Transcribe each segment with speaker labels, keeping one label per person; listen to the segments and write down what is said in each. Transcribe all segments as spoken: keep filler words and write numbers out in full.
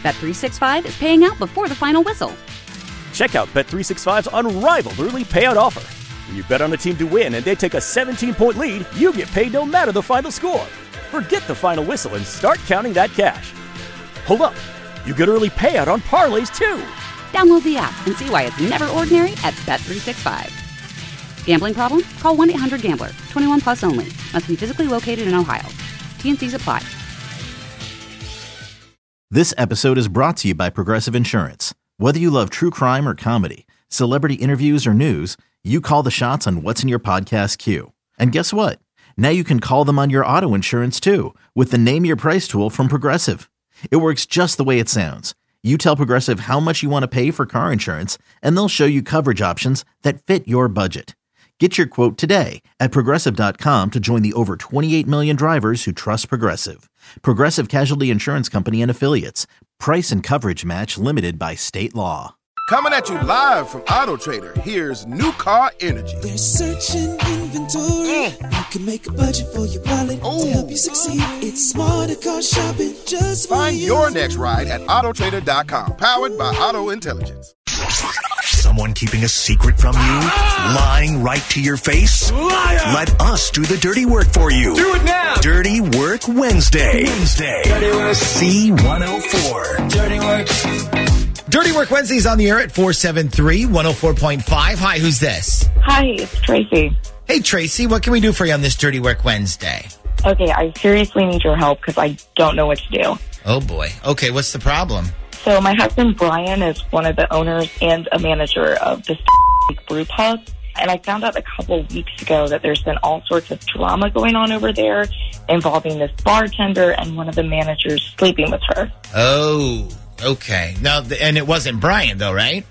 Speaker 1: Bet three sixty-five is paying out before the final whistle.
Speaker 2: Check out Bet three sixty-five's unrivaled early payout offer. When you bet on a team to win and they take a seventeen-point lead, you get paid no matter the final score. Forget the final whistle and start counting that cash. Hold up. You get early payout on parlays, too.
Speaker 1: Download the app and see why it's never ordinary at Bet three sixty-five. Gambling problem? Call one eight hundred gambler. twenty-one plus only. Must be physically located in Ohio. T N Cs apply.
Speaker 3: This episode is brought to you by Progressive Insurance. Whether you love true crime or comedy, celebrity interviews or news, you call the shots on what's in your podcast queue. And guess what? Now you can call them on your auto insurance too with the Name Your Price tool from Progressive. It works just the way it sounds. You tell Progressive how much you want to pay for car insurance, and they'll show you coverage options that fit your budget. Get your quote today at Progressive dot com to join the over twenty-eight million drivers who trust Progressive. Progressive Casualty Insurance Company and Affiliates. Price and coverage match limited by state law.
Speaker 4: Coming at you live from Auto Trader, here's New Car Energy.
Speaker 5: They're searching inventory. Mm. You can make a budget for your wallet
Speaker 4: Ooh.
Speaker 5: to help you succeed. It's smarter car shopping just for
Speaker 4: Find
Speaker 5: you.
Speaker 4: your next ride at Auto Trader dot com, powered by Auto Intelligence.
Speaker 6: Someone keeping a secret from you? Lying right to your face?
Speaker 7: Liar!
Speaker 6: Let us do the dirty work for you.
Speaker 7: Do it now!
Speaker 6: Dirty Work Wednesday. Wednesday.
Speaker 7: Dirty Work.
Speaker 6: C one oh four.
Speaker 7: Dirty Work.
Speaker 8: Dirty Work Wednesday's on the air at four seven three, one oh four point five. Hi, who's this?
Speaker 9: Hi, it's Tracy.
Speaker 8: Hey, Tracy, what can we do for you on this Dirty Work Wednesday?
Speaker 9: Okay, I seriously need your help because I don't know what to do.
Speaker 8: Oh, boy. Okay, what's the problem?
Speaker 9: So my husband, Brian, is one of the owners and a manager of this brew pub. And I found out a couple weeks ago that there's been all sorts of drama going on over there involving this bartender and one of the managers sleeping with her.
Speaker 8: Oh, okay. Now, and it wasn't Brian, though, right?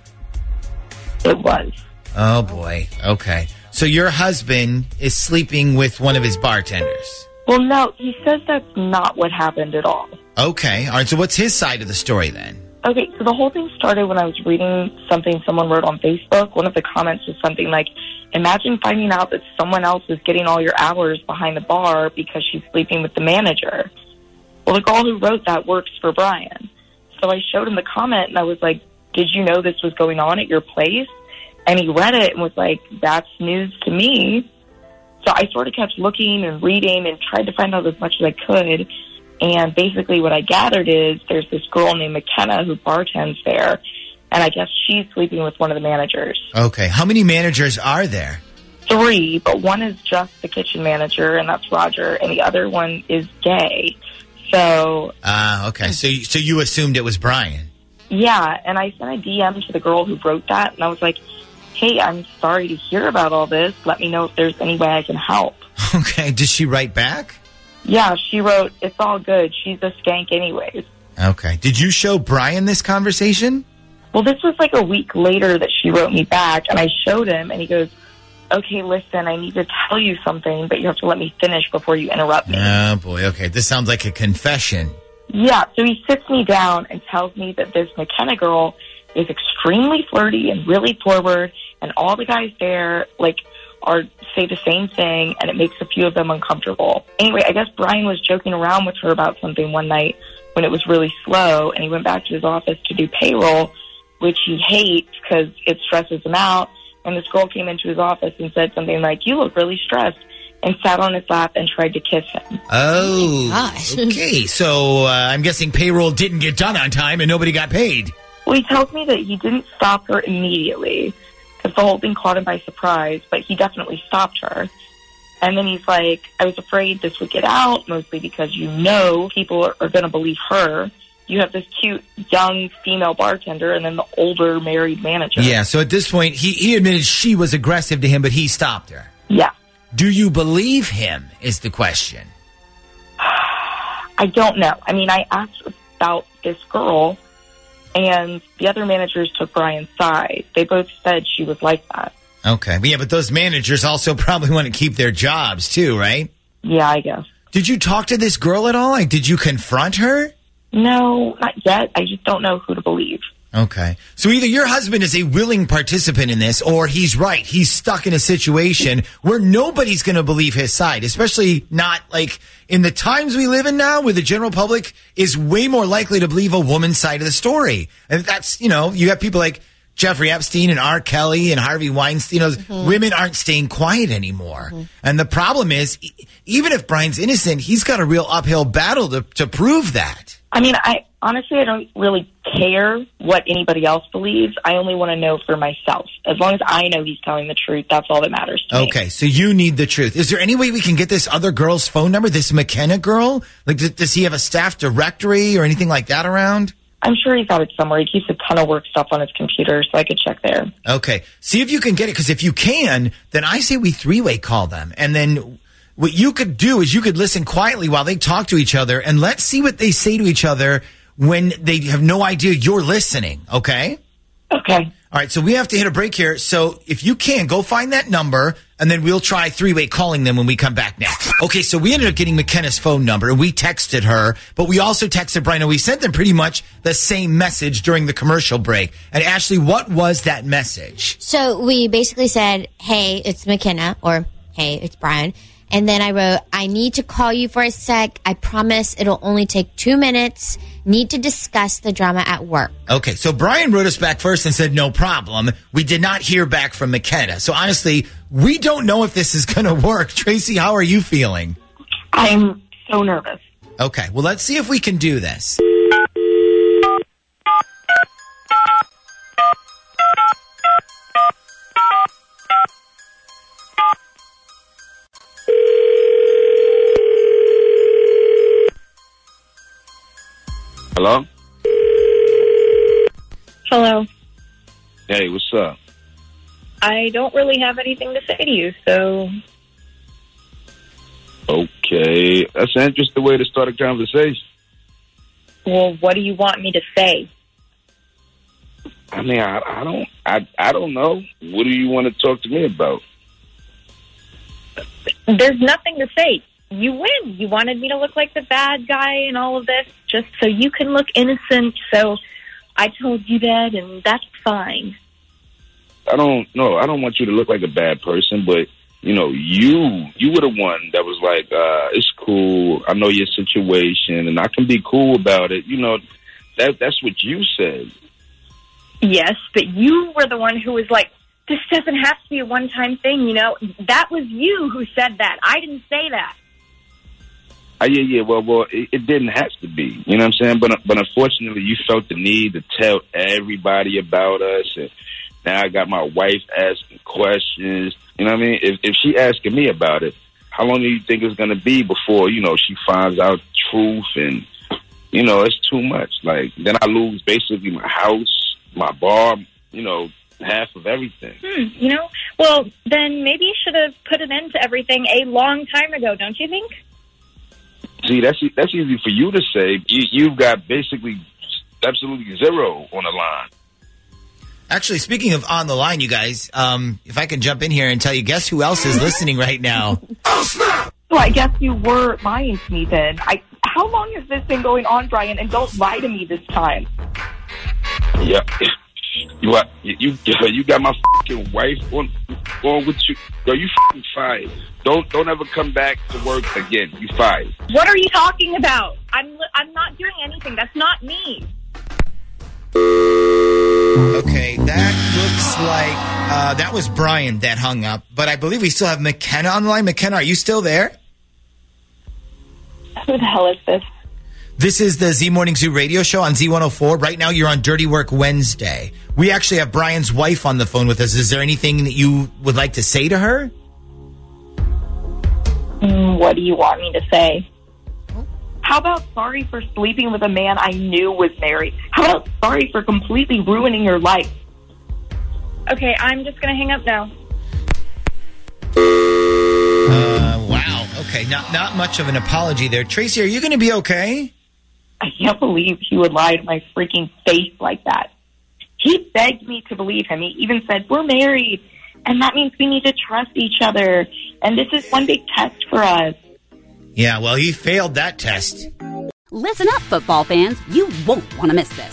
Speaker 9: It was.
Speaker 8: Oh, boy. Okay. So your husband is sleeping with one of his bartenders?
Speaker 9: Well, no, he says that's not what happened at all.
Speaker 8: Okay. All right. So what's his side of the story then?
Speaker 9: Okay, so the whole thing started when I was reading something someone wrote on Facebook. One of the comments was something like, imagine finding out that someone else is getting all your hours behind the bar because she's sleeping with the manager. Well, the girl who wrote that works for Brian. So I showed him the comment, and I was like, did you know this was going on at your place? And he read it and was like, that's news to me. So I sort of kept looking and reading and tried to find out as much as I could. And basically what I gathered is there's this girl named McKenna who bartends there, and I guess she's sleeping with one of the managers.
Speaker 8: Okay. How many managers are there?
Speaker 9: Three, but one is just the kitchen manager, and that's Roger, and the other one is gay. So...
Speaker 8: Ah, uh, okay. So, so you assumed it was Brian?
Speaker 9: Yeah, and I sent a D M to the girl who wrote that, and I was like, hey, I'm sorry to hear about all this. Let me know if there's any way I can help.
Speaker 8: Okay. Did she write back?
Speaker 9: Yeah, she wrote, it's all good. She's a skank anyways.
Speaker 8: Okay. Did you show Brian this conversation?
Speaker 9: Well, this was like a week later that she wrote me back, and I showed him, and he goes, okay, listen, I need to tell you something, but you have to let me finish before you interrupt me.
Speaker 8: Oh, boy. Okay. This sounds like a confession.
Speaker 9: Yeah, so he sits me down and tells me that this McKenna girl is extremely flirty and really forward, and all the guys there, like, are say the same thing, and it makes a few of them uncomfortable. Anyway, I guess Brian was joking around with her about something one night when it was really slow, and he went back to his office to do payroll, which he hates because it stresses him out. And this girl came into his office and said something like, you look really stressed, and sat on his lap and tried to kiss him.
Speaker 8: Oh, gosh. Okay. So uh, I'm guessing payroll didn't get done on time and nobody got paid.
Speaker 9: Well, he tells me that he didn't stop her immediately because the whole thing caught him by surprise, but he definitely stopped her. And then he's like, I was afraid this would get out, mostly because you know people are, are going to believe her. You have this cute, young female bartender and then the older married manager.
Speaker 8: Yeah, so at this point, he, he admitted she was aggressive to him, but he stopped her.
Speaker 9: Yeah.
Speaker 8: Do you believe him, is the question.
Speaker 9: I don't know. I mean, I asked about this girl, and the other managers took Brian's side. They both said she was like that.
Speaker 8: Okay. Yeah, but those managers also probably want to keep their jobs, too, right?
Speaker 9: Yeah, I guess.
Speaker 8: Did you talk to this girl at all? Like, did you confront her?
Speaker 9: No, not yet. I just don't know who to believe.
Speaker 8: Okay. So either your husband is a willing participant in this, or he's right. He's stuck in a situation where nobody's going to believe his side, especially not like in the times we live in now, where the general public is way more likely to believe a woman's side of the story. And that's, you know, you have people like Jeffrey Epstein and R. Kelly and Harvey Weinstein. You know, mm-hmm. Women aren't staying quiet anymore. Mm-hmm. And the problem is, even if Brian's innocent, he's got a real uphill battle to, to prove that.
Speaker 9: I mean, I honestly, I don't really care what anybody else believes. I only want to know for myself. As long as I know he's telling the truth, that's all that matters to
Speaker 8: okay,
Speaker 9: me.
Speaker 8: Okay, so you need the truth. Is there any way we can get this other girl's phone number, this McKenna girl? Like, does, does he have a staff directory or anything like that around?
Speaker 9: I'm sure he's got it somewhere. He keeps a ton of work stuff on his computer, so I could check there.
Speaker 8: Okay, see if you can get it, because if you can, then I say we three-way call them, and then what you could do is you could listen quietly while they talk to each other, and let's see what they say to each other when they have no idea you're listening, okay?
Speaker 9: Okay.
Speaker 8: All right, so we have to hit a break here. So if you can, go find that number, and then we'll try three-way calling them when we come back next. Okay, so we ended up getting McKenna's phone number, and we texted her, but we also texted Brian, and we sent them pretty much the same message during the commercial break. And Ashley, what was that message?
Speaker 7: So we basically said, hey, it's McKenna, or hey, it's Brian. And then I wrote, I need to call you for a sec. I promise it'll only take two minutes. Need to discuss the drama at work.
Speaker 8: Okay, so Brian wrote us back first and said, no problem. We did not hear back from McKenna. So honestly, we don't know if this is going to work. Tracy, how are you feeling?
Speaker 9: I'm so nervous.
Speaker 8: Okay, well, let's see if we can do this.
Speaker 10: Hello?
Speaker 11: Hello.
Speaker 10: Hey, what's up?
Speaker 11: I don't really have anything to say to you, so...
Speaker 10: Okay. That's an interesting way to start a conversation.
Speaker 11: Well, what do you want me to say?
Speaker 10: I mean, I, I don't I, I don't know. What do you want to talk to me about?
Speaker 11: There's nothing to say. You win. You wanted me to look like the bad guy in all of this just so you can look innocent. So I told you that, and that's fine.
Speaker 10: I don't know. I don't want you to look like a bad person, but, you know, you you were the one that was like, uh, it's cool. I know your situation, and I can be cool about it. You know, that that's what you said.
Speaker 11: Yes, but you were the one who was like, this doesn't have to be a one-time thing, you know. That was you who said that. I didn't say that.
Speaker 10: Uh, yeah, yeah, well, well, it, it didn't have to be, you know what I'm saying? But but unfortunately, you felt the need to tell everybody about us, and now I got my wife asking questions, you know what I mean? If, if she asking me about it, how long do you think it's going to be before, you know, she finds out the truth? And, you know, it's too much. Like, then I lose basically my house, my bar, you know, half of everything.
Speaker 11: Hmm, you know, well, then maybe you should have put an end to everything a long time ago, don't you think?
Speaker 10: See, that's that's easy for you to say. You, you've got basically absolutely zero on the line.
Speaker 8: Actually, speaking of on the line, you guys, um, if I can jump in here and tell you, guess who else is listening right now?
Speaker 9: Oh, snap! Well, I guess you were lying to me then. I, how long has this been going on, Brian? And don't lie to me this time.
Speaker 10: Yeah. You are, you you got my fucking wife on on with you. Yo, you fucking fired. Don't don't ever come back to work again. You fired.
Speaker 11: What are you talking about? I'm I'm not doing anything. That's not me.
Speaker 8: Okay, that looks like uh, that was Brian that hung up, but I believe we still have McKenna on the line. McKenna, are you still there?
Speaker 9: Who the hell is this?
Speaker 8: This is the Z Morning Zoo radio show on Z one oh four. Right now, you're on Dirty Work Wednesday. We actually have Brian's wife on the phone with us. Is there anything that you would like to say to her?
Speaker 9: Mm, what do you want me to say? How about sorry for sleeping with a man I knew was married? How about sorry for completely ruining your life?
Speaker 11: Okay, I'm just going to hang up now.
Speaker 8: Uh, wow. Okay, not not much of an apology there. Tracy, are you going to be okay?
Speaker 9: I can't believe he would lie to my freaking face like that. He begged me to believe him. He even said, we're married, and that means we need to trust each other, and this is one big test for us.
Speaker 8: Yeah, well, he failed that test.
Speaker 1: Listen up, football fans. You won't want to miss this.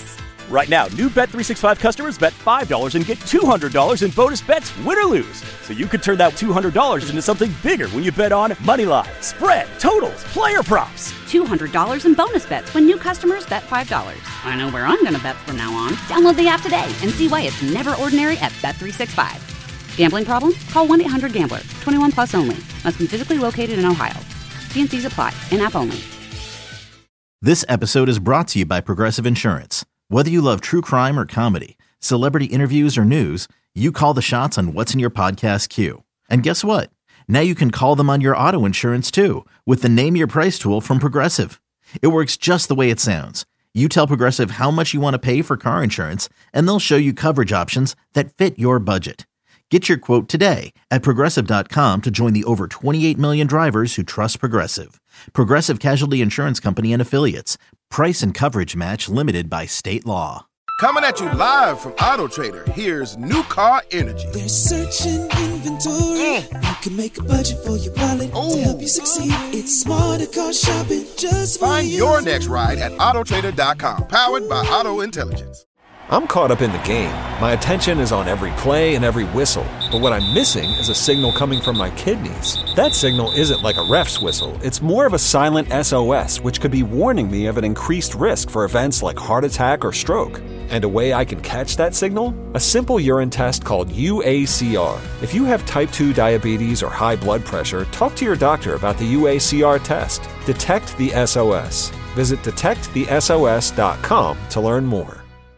Speaker 2: Right now, new Bet three sixty-five customers bet five dollars and get two hundred dollars in bonus bets, win or lose. So you could turn that two hundred dollars into something bigger when you bet on money line, spread, totals, player props.
Speaker 1: two hundred dollars in bonus bets when new customers bet five dollars. I know where I'm going to bet from now on. Download the app today and see why it's never ordinary at Bet three sixty-five. Gambling problem? Call one eight hundred gambler. twenty-one plus only. Must be physically located in Ohio. T N Cs apply. In-app only.
Speaker 3: This episode is brought to you by Progressive Insurance. Whether you love true crime or comedy, celebrity interviews or news, you call the shots on what's in your podcast queue. And guess what? Now you can call them on your auto insurance too with the Name Your Price tool from Progressive. It works just the way it sounds. You tell Progressive how much you want to pay for car insurance, and they'll show you coverage options that fit your budget. Get your quote today at Progressive dot com to join the over twenty-eight million drivers who trust Progressive. Progressive Casualty Insurance Company and Affiliates. Price and coverage match limited by state law.
Speaker 4: Coming at you live from Auto Trader, here's New Car Energy.
Speaker 5: There's searching inventory. You can make a budget for your wallet to help you succeed. It's smarter car shopping just for
Speaker 4: Find
Speaker 5: you.
Speaker 4: your next ride at Auto Trader dot com, powered by Auto Intelligence.
Speaker 12: I'm caught up in the game. My attention is on every play and every whistle. But what I'm missing is a signal coming from my kidneys. That signal isn't like a ref's whistle. It's more of a silent S O S, which could be warning me of an increased risk for events like heart attack or stroke. And a way I can catch that signal? A simple urine test called U A C R. If you have type two diabetes or high blood pressure, talk to your doctor about the U A C R test. Detect the S O S. Visit detect the S O S dot com to learn more.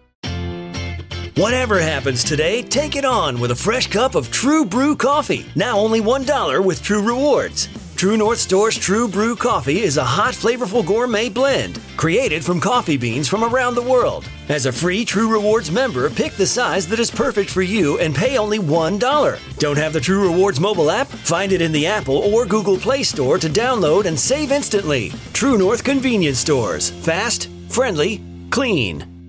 Speaker 13: Whatever happens today, take it on with a fresh cup of True Brew coffee. Now only one dollar with True Rewards. True North Store's True Brew coffee is a hot, flavorful gourmet blend created from coffee beans from around the world. As a free True Rewards member, pick the size that is perfect for you and pay only one dollar. Don't have the True Rewards mobile app? Find it in the Apple or Google Play Store to download and save instantly. True North Convenience Stores. Fast, friendly, clean.